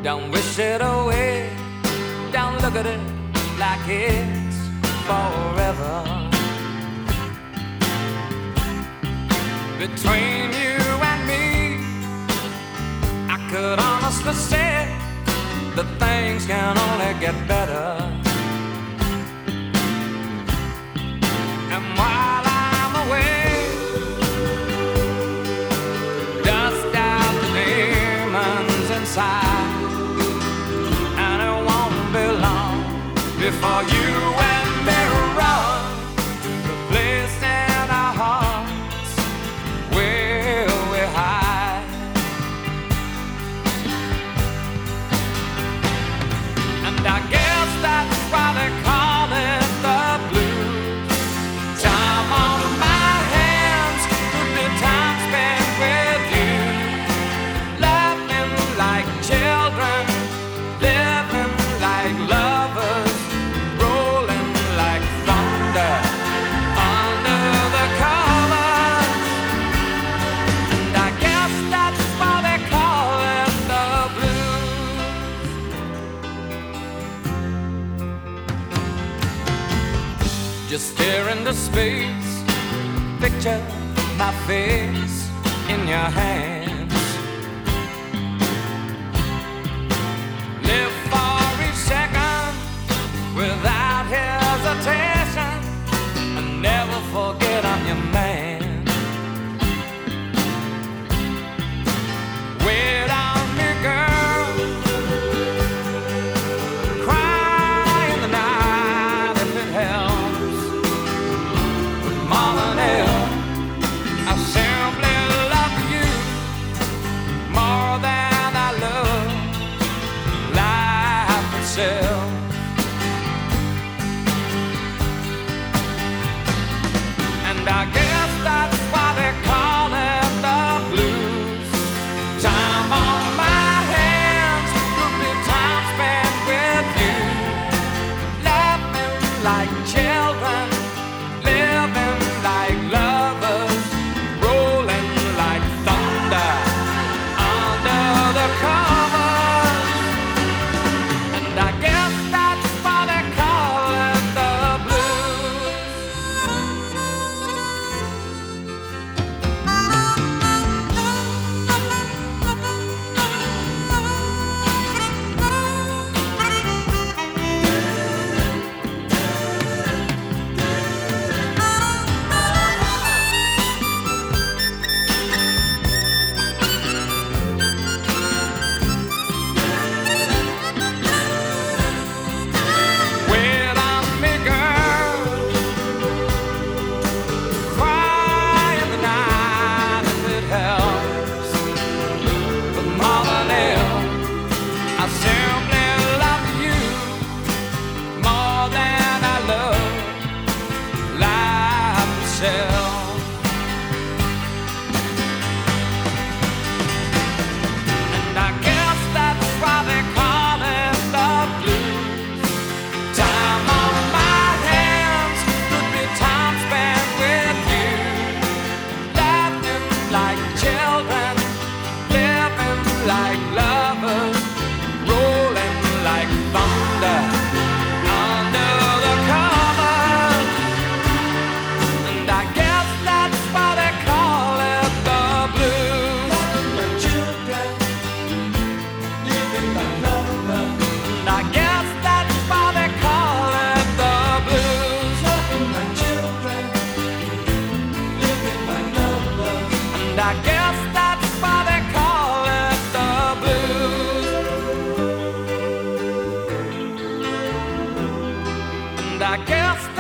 Don't wish it away, don't look at it like it's forever. Between you and me, I could honestly say that things can only get better. And while I'm away, dust out the demons inside, and it won't be long before you and me run to the place in our hearts where we hide. And I guess that's why they call it the blues. Time on my hands could be time spent with you, laughing like children, living like lovers, rolling like thunder under the covers. And I guess that's why they call it the blues. Just stare into space, picture my face in your hands. Live for each second without hesitation, and never forget I'm your man. Wait on me, girl, cry in the night if it helps. But more than ever, I simply love you more than I love life itself. And I guess that's why they call it the blues. Time on my hands could be time spent with you, laughing like children, living like lovers, rolling like thunder under the covers. And I guess that's why they call it the blues. Wait on me, girl, cry in the night if it helps. But more than ever, I simply love you more than I love life itself. And I guess that's why they call it the blues. Time on my hands could be time spent with you, laughing like children, living like lovers, rolling like thunder under the covers. And I guess that's why they call it the blues. Like children, living like lovers. And I guess that's why they call it the blues. Like children, living like lovers. And I guess that's why they call it the blues. And I guess